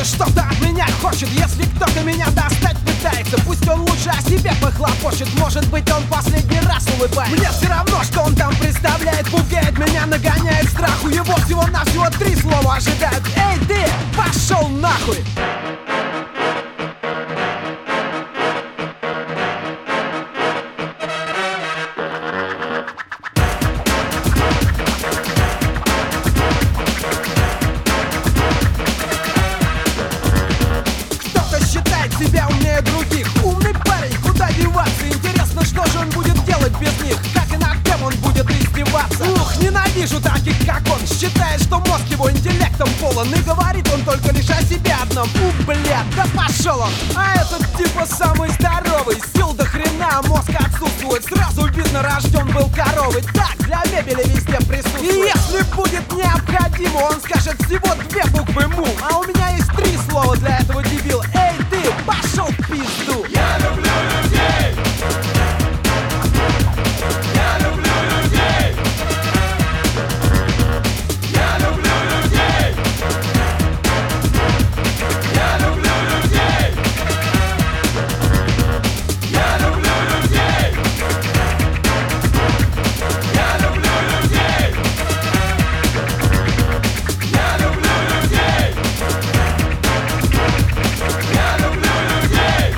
кто-то что-то от меня хочет. Если кто-то меня достать пытается, пусть он лучше о себе похлопочет. Может быть, он последний раз улыбается. Мне все равно, что он там представляет. Пугает меня, нагоняет страху. Его всего-навсего 3 слова ожидают. Эй, ты, пошел нахуй! Себя умнее других. Умный парень, куда деваться? Интересно, что же он будет делать без них? Как и над кем он будет издеваться? Ух, ненавижу таких, как он. Считает, что мозг его интеллектом полон. И говорит он только лишь о себе одном. Блядь, да пошел он! А этот типа самый здоровый. Сил до хрена, а мозг отсутствует. Сразу видно, рожден был коровой. Так, для мебели везде присутствует. И если будет необходимо, он скажет всего 2 буквы му. А у меня есть 3 слова для этого дебила. Эй, ты, пошел в пизду! Я люблю людей! Я люблю людей! Я люблю людей! Я люблю людей! Я люблю людей! Я люблю людей! Я люблю людей! Я люблю людей!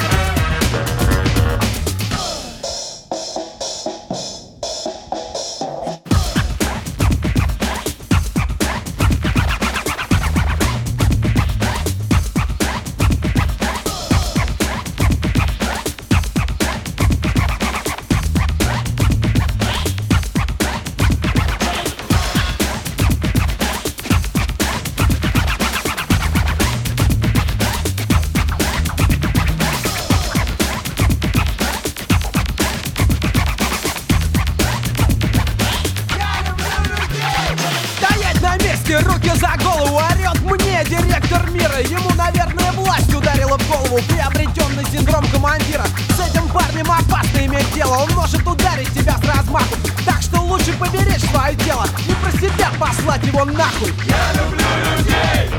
Руки за голову, орет мне директор мира. Ему, наверное, власть ударила в голову. Приобретенный синдром командира. С этим парнем опасно иметь дело. Он может ударить тебя с размаху. Так что лучше поберечь свое тело и про себя послать его нахуй. Я люблю людей!